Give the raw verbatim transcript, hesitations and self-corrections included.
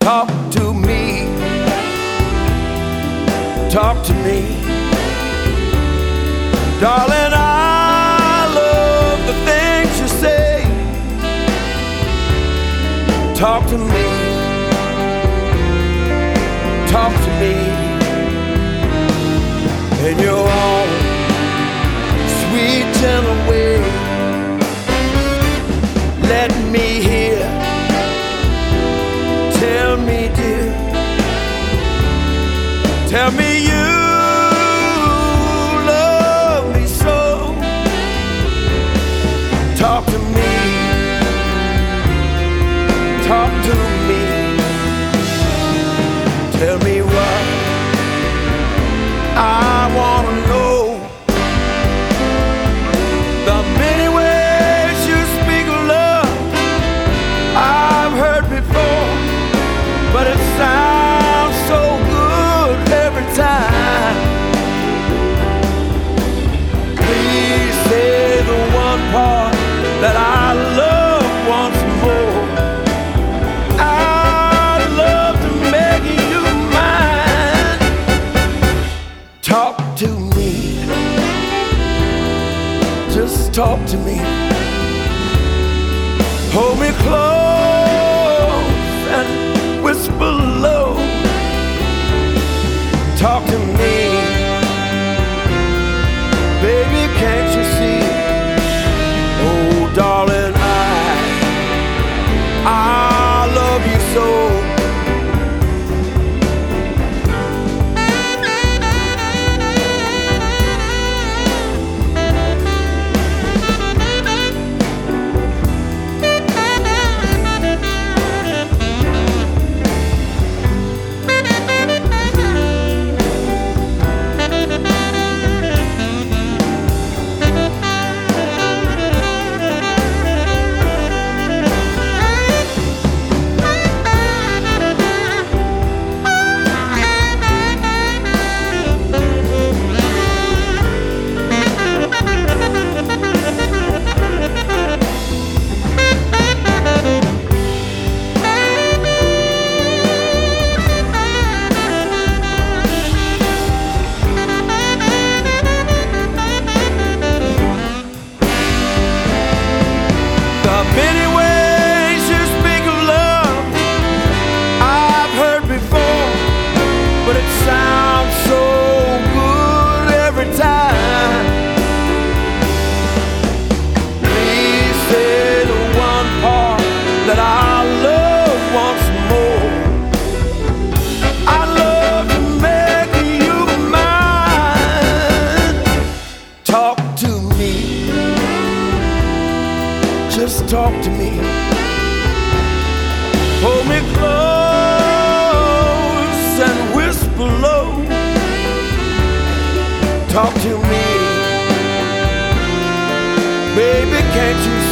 Talk to me, talk to me, darling. I love the things you say. Talk to me, talk to me in your own sweet, gentle way. Let me hear, tell me, dear, tell me you love me so. Talk to me, talk to me, tell me what I wanna know. The many ways you speak of love I've heard before, but it sounds so good every time. Please say the one part that I love once more. I'd love to make you mine. Talk to me, just talk to me. Hold me close and whisper low. Talk to me, baby, can't you see? Oh, darling, I, I love you so. The many ways you speak of love I've heard before, but it sounds so good every time. Please say the one part that I love once more. I'd love to make you mine. Talk to me, just talk to me. Hold me close and whisper low. Talk to me, baby, can't you